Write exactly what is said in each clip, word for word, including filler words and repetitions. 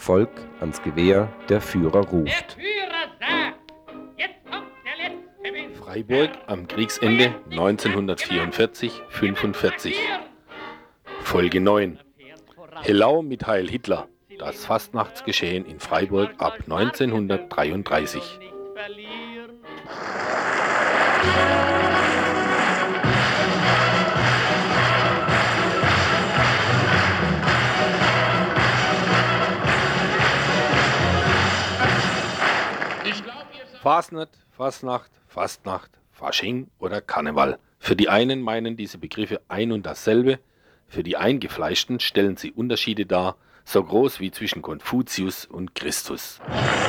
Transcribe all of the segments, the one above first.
Volk ans Gewehr, der Führer ruft. Der Führer sagt, jetzt kommt der letzte Wind. Freiburg am Kriegsende neunzehnhundertvierundvierzig fünfundvierzig. Folge neun. Hellau mit Heil Hitler. Das Fastnachtsgeschehen in Freiburg ab neunzehnhundertdreiunddreißig. Fasnet, Fastnacht, Fastnacht, Fasching oder Karneval. Für die einen meinen diese Begriffe ein und dasselbe, für die Eingefleischten stellen sie Unterschiede dar, so groß wie zwischen Konfuzius und Christus.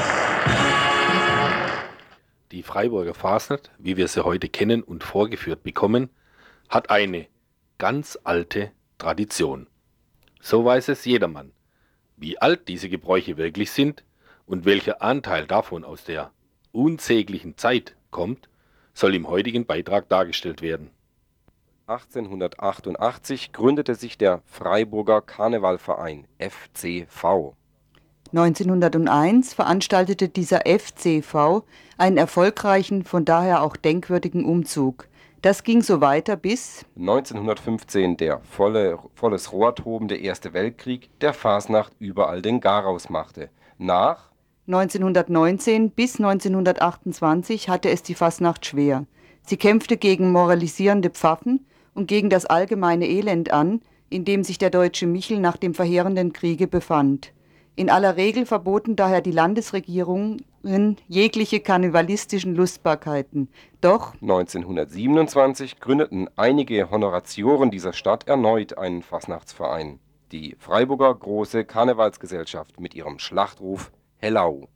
Die Freiburger Fasnet, wie wir sie heute kennen und vorgeführt bekommen, hat eine ganz alte Tradition. So weiß es jedermann. Wie alt diese Gebräuche wirklich sind und welcher Anteil davon aus der unsäglichen Zeit kommt, soll im heutigen Beitrag dargestellt werden. achtzehnhundertachtundachtzig gründete sich der Freiburger Karnevalverein F C V. neunzehnhunderteins veranstaltete dieser F C V einen erfolgreichen, von daher auch denkwürdigen Umzug. Das ging so weiter bis neunzehnhundertfünfzehn der volle, volles Rohr tobende Erste Weltkrieg, der Fasnacht überall den Garaus machte. Nach neunzehnhundertneunzehn bis neunzehnhundertachtundzwanzig hatte es die Fasnacht schwer. Sie kämpfte gegen moralisierende Pfaffen und gegen das allgemeine Elend an, in dem sich der deutsche Michel nach dem verheerenden Kriege befand. In aller Regel verboten daher die Landesregierungen jegliche karnevalistischen Lustbarkeiten. Doch neunzehnhundertsiebenundzwanzig gründeten einige Honoratioren dieser Stadt erneut einen Fasnachtsverein, die Freiburger Große Karnevalsgesellschaft mit ihrem Schlachtruf Hellau.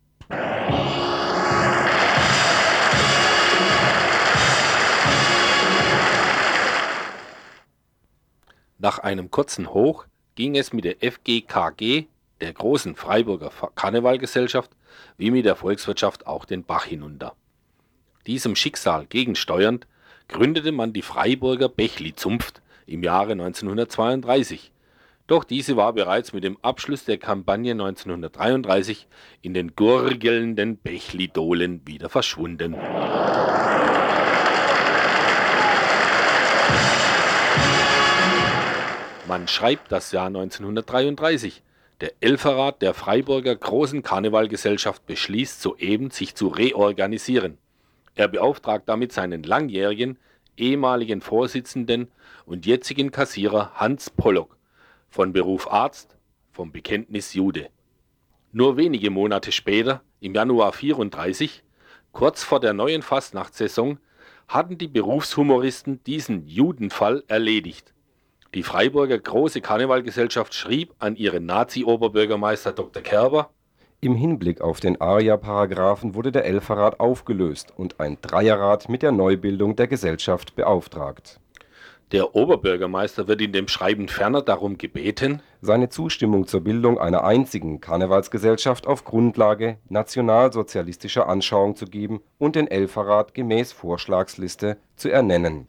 Nach einem kurzen Hoch ging es mit der F G K G, der Großen Freiburger Karnevalgesellschaft, wie mit der Volkswirtschaft auch den Bach hinunter. Diesem Schicksal gegensteuernd gründete man die Freiburger Bächli-Zunft im Jahre neunzehnhundertzweiunddreißig. Doch diese war bereits mit dem Abschluss der Kampagne neunzehnhundertdreiunddreißig in den gurgelnden Bächli-Dohlen wieder verschwunden. Man schreibt das Jahr neunzehnhundertdreiunddreißig. Der Elferrat der Freiburger Großen Karnevalgesellschaft beschließt soeben, sich zu reorganisieren. Er beauftragt damit seinen langjährigen, ehemaligen Vorsitzenden und jetzigen Kassierer Hans Pollock, von Beruf Arzt, vom Bekenntnis Jude. Nur wenige Monate später, im Januar vierunddreißig, kurz vor der neuen Fastnachtssaison, hatten die Berufshumoristen diesen Judenfall erledigt. Die Freiburger Große Karnevalgesellschaft schrieb an ihren Nazi-Oberbürgermeister Doktor Kerber: Im Hinblick auf den Aria-Paragraphen wurde der Elferrat aufgelöst und ein Dreierrat mit der Neubildung der Gesellschaft beauftragt. Der Oberbürgermeister wird in dem Schreiben ferner darum gebeten, seine Zustimmung zur Bildung einer einzigen Karnevalsgesellschaft auf Grundlage nationalsozialistischer Anschauung zu geben und den Elferrat gemäß Vorschlagsliste zu ernennen.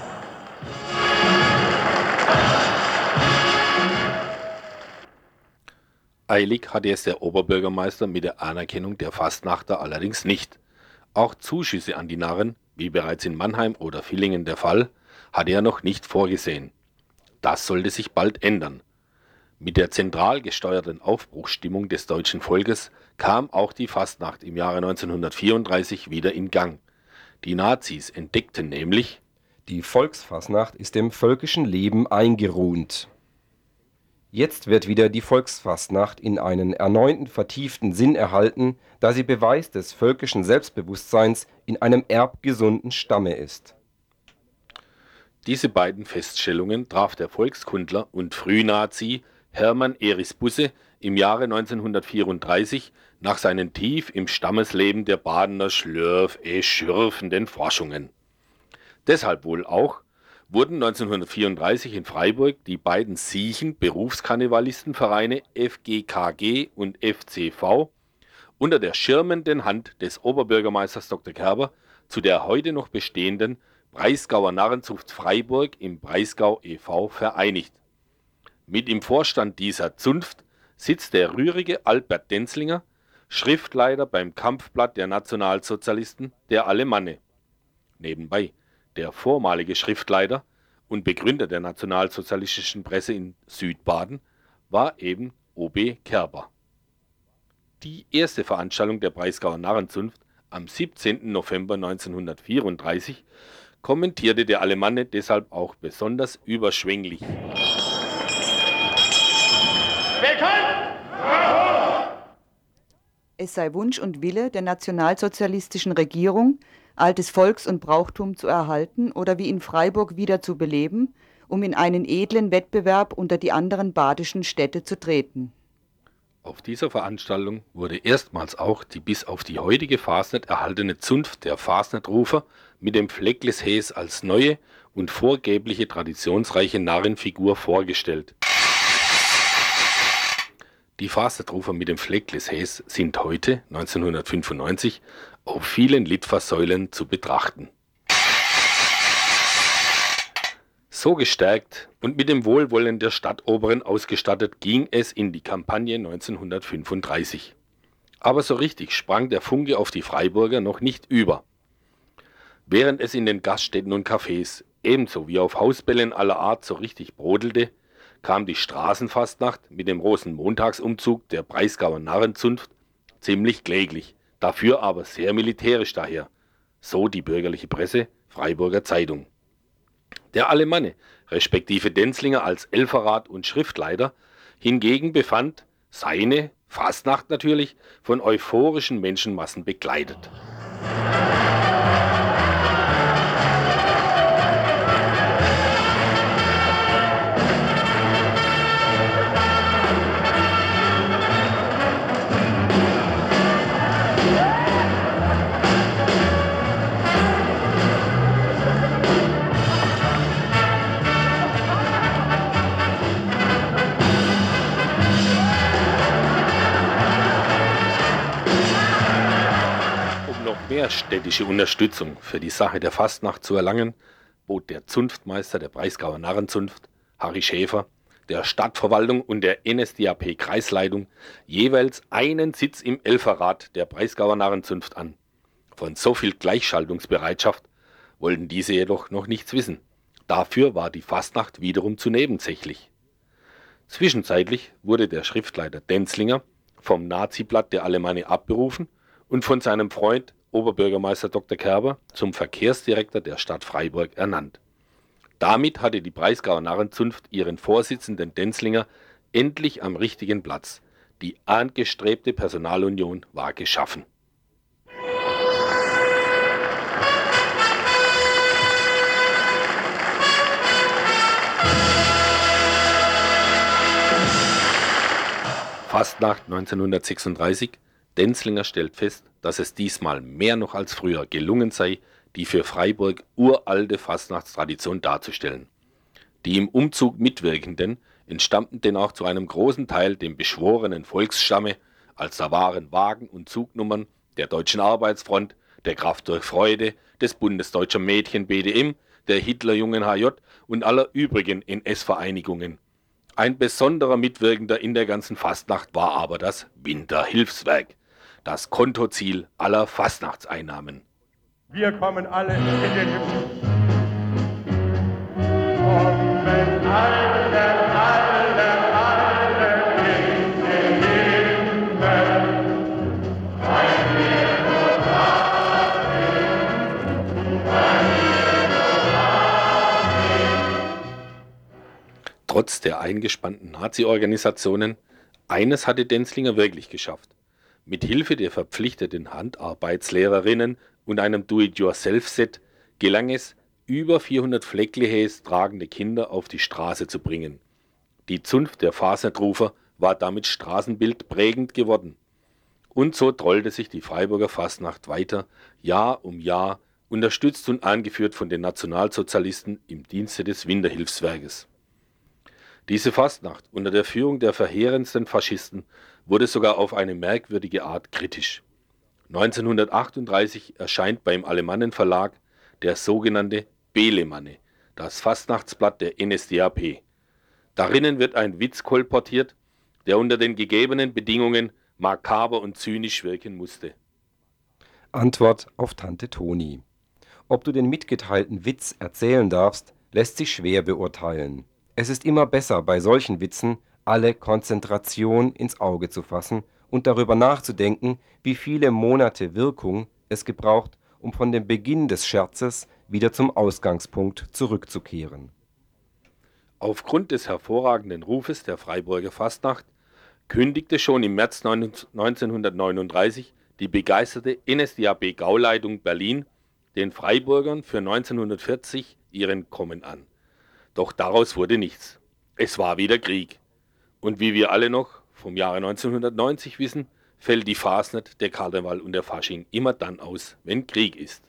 Eilig hatte es der Oberbürgermeister mit der Anerkennung der Fastnachter allerdings nicht. Auch Zuschüsse an die Narren, wie bereits in Mannheim oder Villingen der Fall, hatte er noch nicht vorgesehen. Das sollte sich bald ändern. Mit der zentral gesteuerten Aufbruchsstimmung des deutschen Volkes kam auch die Fastnacht im Jahre neunzehnhundertvierunddreißig wieder in Gang. Die Nazis entdeckten nämlich: Die Volksfastnacht ist dem völkischen Leben eingeruht. Jetzt wird wieder die Volksfastnacht in einen erneuten vertieften Sinn erhalten, da sie Beweis des völkischen Selbstbewusstseins in einem erbgesunden Stamme ist. Diese beiden Feststellungen traf der Volkskundler und Frühnazi Hermann Eris Busse im Jahre neunzehnhundertvierunddreißig nach seinen tief im Stammesleben der Badener Schlürf eh schürfenden Forschungen. Deshalb wohl auch wurden neunzehnhundertvierunddreißig in Freiburg die beiden Siechen Berufskarnevalistenvereine F G K G und F C V unter der schirmenden Hand des Oberbürgermeisters Doktor Kerber zu der heute noch bestehenden Breisgauer Narrenzunft Freiburg im Breisgau e V vereinigt. Mit im Vorstand dieser Zunft sitzt der rührige Albert Denzlinger, Schriftleiter beim Kampfblatt der Nationalsozialisten, der Alemanne. Nebenbei, der vormalige Schriftleiter und Begründer der nationalsozialistischen Presse in Südbaden war eben O B Kerber. Die erste Veranstaltung der Breisgauer Narrenzunft am siebzehnten November neunzehnhundertvierunddreißig kommentierte der Alemanne deshalb auch besonders überschwänglich. Es sei Wunsch und Wille der nationalsozialistischen Regierung, altes Volks- und Brauchtum zu erhalten oder wie in Freiburg wieder zu beleben, um in einen edlen Wettbewerb unter die anderen badischen Städte zu treten. Auf dieser Veranstaltung wurde erstmals auch die bis auf die heutige Fasnet erhaltene Zunft der Fasnetrufer mit dem Fleckles-Häs als neue und vorgebliche traditionsreiche Narrenfigur vorgestellt. Die Fasnetrufer mit dem Fleckles-Häs sind heute, neunzehnhundertfünfundneunzig, auf vielen Litfaßsäulen zu betrachten. So gestärkt und mit dem Wohlwollen der Stadtoberen ausgestattet ging es in die Kampagne neunzehnhundertfünfunddreißig. Aber so richtig sprang der Funke auf die Freiburger noch nicht über. Während es in den Gaststätten und Cafés ebenso wie auf Hausbällen aller Art so richtig brodelte, kam die Straßenfastnacht mit dem Rosenmontagsumzug der Breisgauer Narrenzunft ziemlich kläglich, dafür aber sehr militärisch daher, so die bürgerliche Presse, Freiburger Zeitung. Der Alemanne, respektive Denzlinger als Elferrat und Schriftleiter, hingegen befand seine Fastnacht natürlich von euphorischen Menschenmassen begleitet. Mehr städtische Unterstützung für die Sache der Fastnacht zu erlangen, bot der Zunftmeister der Breisgauer Narrenzunft, Harry Schäfer, der Stadtverwaltung und der N S D A P-Kreisleitung jeweils einen Sitz im Elferrat der Breisgauer Narrenzunft an. Von so viel Gleichschaltungsbereitschaft wollten diese jedoch noch nichts wissen. Dafür war die Fastnacht wiederum zu nebensächlich. Zwischenzeitlich wurde der Schriftleiter Denzlinger vom Naziblatt der Alemanne abberufen und von seinem Freund Oberbürgermeister Doktor Kerber zum Verkehrsdirektor der Stadt Freiburg ernannt. Damit hatte die Breisgauer Narrenzunft ihren Vorsitzenden Denzlinger endlich am richtigen Platz. Die angestrebte Personalunion war geschaffen. Fastnacht neunzehnhundertsechsunddreißig. Denzlinger stellt fest, dass es diesmal mehr noch als früher gelungen sei, die für Freiburg uralte Fastnachtstradition darzustellen. Die im Umzug Mitwirkenden entstammten denn auch zu einem großen Teil dem beschworenen Volksstamme, als da waren Wagen und Zugnummern der Deutschen Arbeitsfront, der Kraft durch Freude, des Bundes Deutscher Mädchen B D M, der Hitlerjungen H J und aller übrigen N S-Vereinigungen. Ein besonderer Mitwirkender in der ganzen Fastnacht war aber das Winterhilfswerk, das Kontoziel aller Fastnachtseinnahmen. Wir kommen alle in den Himmel. Kommen alle, alle, alle in den Himmel. Weil wir nur da sind, weil wir nur da sind. Trotz der eingespannten Nazi-Organisationen, eines hatte Denzlinger wirklich geschafft. Mit Hilfe der verpflichteten Handarbeitslehrerinnen und einem Do-it-yourself-Set gelang es, über vierhundert Flecklehäs tragende Kinder auf die Straße zu bringen. Die Zunft der Fasnetrufer war damit straßenbildprägend geworden. Und so trollte sich die Freiburger Fastnacht weiter, Jahr um Jahr, unterstützt und angeführt von den Nationalsozialisten im Dienste des Winterhilfswerkes. Diese Fastnacht unter der Führung der verheerendsten Faschisten wurde sogar auf eine merkwürdige Art kritisch. neunzehnhundertachtunddreißig erscheint beim Alemannen Verlag der sogenannte Belemanne, das Fastnachtsblatt der N S D A P. Darinnen wird ein Witz kolportiert, der unter den gegebenen Bedingungen makaber und zynisch wirken musste. Antwort auf Tante Toni. Ob du den mitgeteilten Witz erzählen darfst, lässt sich schwer beurteilen. Es ist immer besser, bei solchen Witzen alle Konzentration ins Auge zu fassen und darüber nachzudenken, wie viele Monate Wirkung es gebraucht, um von dem Beginn des Scherzes wieder zum Ausgangspunkt zurückzukehren. Aufgrund des hervorragenden Rufes der Freiburger Fastnacht kündigte schon im März neunzehnhundertneununddreißig die begeisterte N S D A B-Gauleitung Berlin den Freiburgern für neunzehnhundertvierzig ihren Kommen an. Doch daraus wurde nichts. Es war wieder Krieg. Und wie wir alle noch vom Jahre neunzehnhundertneunzig wissen, fällt die Fasnet, der Karneval und der Fasching immer dann aus, wenn Krieg ist.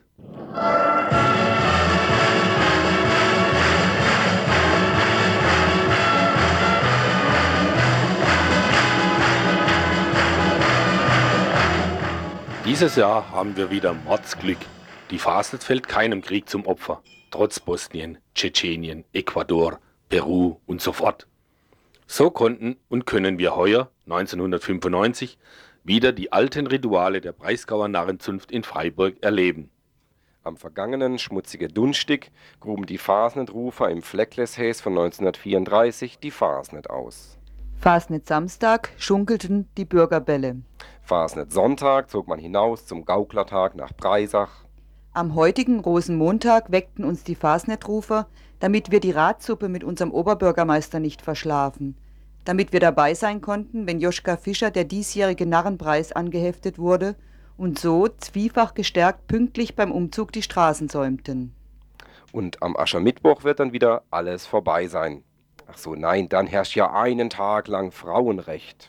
Dieses Jahr haben wir wieder Mordsglück. Die Fasnet fällt keinem Krieg zum Opfer, trotz Bosnien, Tschetschenien, Ecuador, Peru und so fort. So konnten und können wir heuer, neunzehnhundertfünfundneunzig, wieder die alten Rituale der Breisgauer Narrenzunft in Freiburg erleben. Am vergangenen schmutzige Dunstig gruben die Fasnetrufer im Fleckleshäs von neunzehnhundertvierunddreißig die Fasnet aus. Fasnet Samstag schunkelten die Bürgerbälle. Fasnet Sonntag zog man hinaus zum Gauklertag nach Breisach. Am heutigen Rosenmontag weckten uns die Fasnetrufer, damit wir die Ratsuppe mit unserem Oberbürgermeister nicht verschlafen, damit wir dabei sein konnten, wenn Joschka Fischer der diesjährige Narrenpreis angeheftet wurde und so zwiefach gestärkt pünktlich beim Umzug die Straßen säumten. Und am Aschermittwoch wird dann wieder alles vorbei sein. Ach so, nein, dann herrscht ja einen Tag lang Frauenrecht.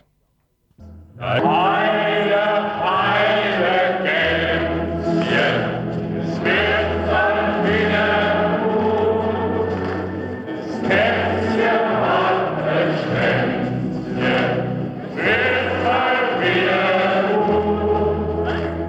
Heile, heile Gänschen, es wird sein wieder gut. Das Kätzchen hat ein Schwänzchen, es wird sein wieder gut.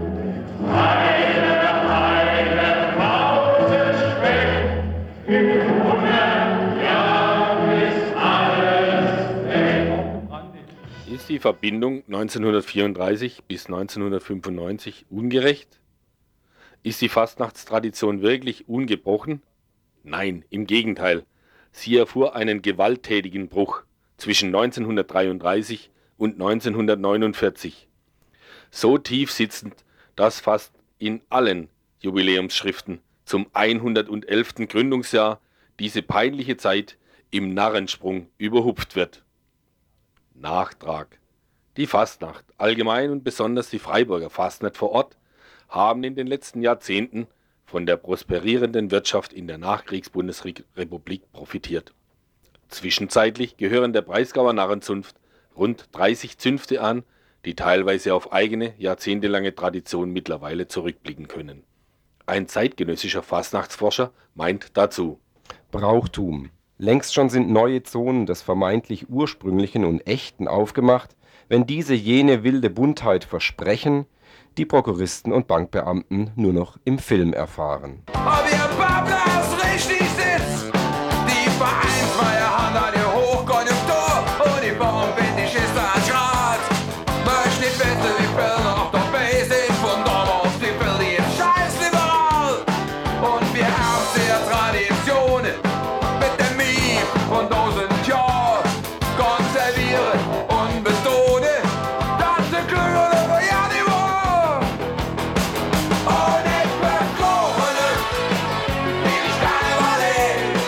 Heile, heile Mausespeck, in hundert Jahren ist alles weg. Ist die Verbindung neunzehnhundertvierunddreißig bis neunzehnhundertfünfundneunzig ungerecht? Ist die Fastnachtstradition wirklich ungebrochen? Nein, im Gegenteil. Sie erfuhr einen gewalttätigen Bruch zwischen neunzehnhundertdreiunddreißig und neunzehnhundertneunundvierzig. So tief sitzend, dass fast in allen Jubiläumsschriften zum hundertelften Gründungsjahr diese peinliche Zeit im Narrensprung überhupft wird. Nachtrag. Die Fastnacht, allgemein und besonders die Freiburger Fastnacht vor Ort, haben in den letzten Jahrzehnten von der prosperierenden Wirtschaft in der Nachkriegsbundesrepublik profitiert. Zwischenzeitlich gehören der Breisgauer Narrenzunft rund dreißig Zünfte an, die teilweise auf eigene, jahrzehntelange Tradition mittlerweile zurückblicken können. Ein zeitgenössischer Fastnachtsforscher meint dazu: Brauchtum. Längst schon sind neue Zonen des vermeintlich Ursprünglichen und Echten aufgemacht, wenn diese jene wilde Buntheit versprechen, die Prokuristen und Bankbeamten nur noch im Film erfahren. Ob ihr Bablas richtig sitzt, die Vereinsfeier haben da die Hochkonjunktur und die Bombendig ist da ein Schrat. Möcht nicht wissen, wie viel noch dabei sind, von dort auf die verlieren scheiß liberal. Und wir haben sehr Traditionen mit dem Mief von tausend Jahren konservieren und betonen, dass sie klüger über Jahr die war. Und ich bin Kohle, wie ich Karneval lebe.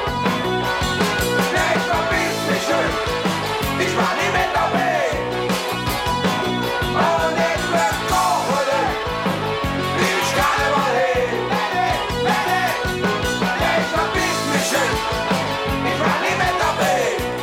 Ich verbiss mich schön, ich war nie mit dabei. Und ich bin Kohle, wie ich Karneval lebe. Ich verbiss mich schön, ich war nie mit dabei.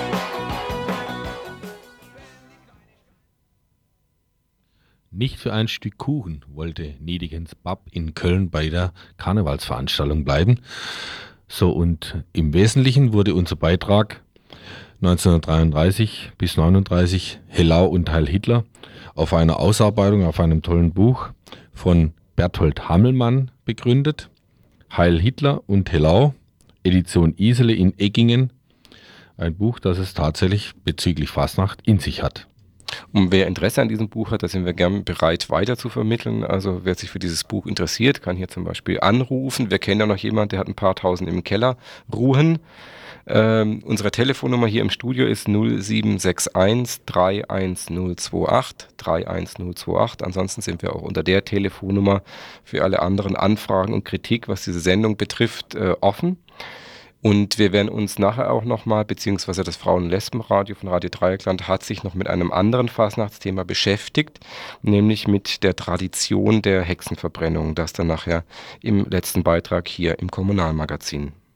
Nicht für ein Stück Kuchen wollte Niedigens Bab in Köln bei der Karnevalsveranstaltung bleiben. So, und im Wesentlichen wurde unser Beitrag neunzehnhundertdreiunddreißig bis neununddreißig Hellau und Heil Hitler auf einer Ausarbeitung auf einem tollen Buch von Berthold Hammelmann begründet. Heil Hitler und Hellau, Edition Isele in Eggingen, Ein Buch, das es tatsächlich bezüglich Fastnacht in sich hat. Und wer Interesse an diesem Buch hat, da sind wir gern bereit weiter zu vermitteln. Also wer sich für dieses Buch interessiert, kann hier zum Beispiel anrufen. Wir kennen ja noch jemanden, der hat ein paar tausend im Keller ruhen. Ähm, unsere Telefonnummer hier im Studio ist null sieben sechs eins drei eins null zwei acht drei eins null zwei acht. Ansonsten sind wir auch unter der Telefonnummer für alle anderen Anfragen und Kritik, was diese Sendung betrifft, äh, offen. Und wir werden uns nachher auch nochmal, beziehungsweise das Frauen- und Lesbenradio von Radio Dreieckland hat sich noch mit einem anderen Fasnachtsthema beschäftigt, nämlich mit der Tradition der Hexenverbrennung. Das dann nachher im letzten Beitrag hier im Kommunalmagazin.